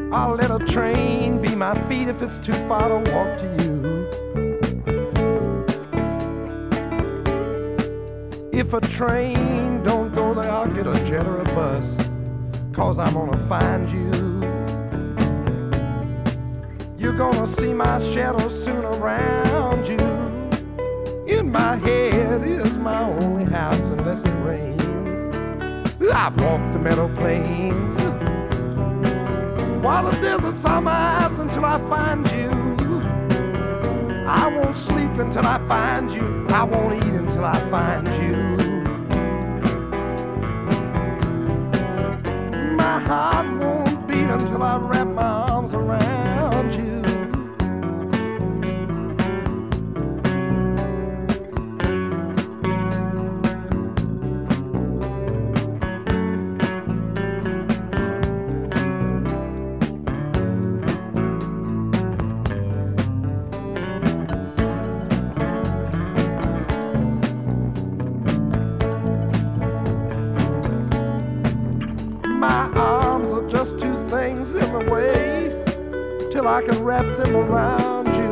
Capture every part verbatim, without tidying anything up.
I'll let a train be my feet if it's too far to walk to you. If a train don't go there, I'll get a jet or a bus, 'cause I'm gonna find you. You're gonna see my shadow soon around you. In my head is my only house unless it rains. I've walked the meadow plains, while the deserts are my eyes until I find you. I won't sleep until I find you. I won't eat until I find you. My heart won't beat until I wrap my arms around you. My arms are just two things in the way till I can wrap them around you.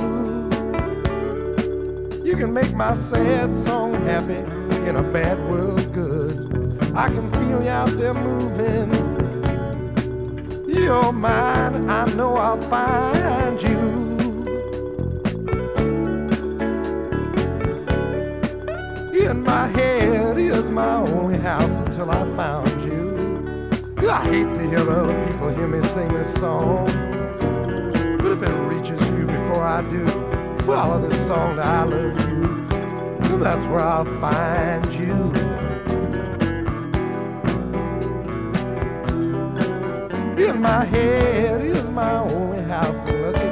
You can make my sad song happy in a bad world good. I can feel you out there moving. You're mine, I know I'll find you. In my head is my only house until I found you. I hate to hear other people hear me sing this song, but if it reaches you before I do, follow this song to I love you, and that's where I'll find you. In my head is my only house unless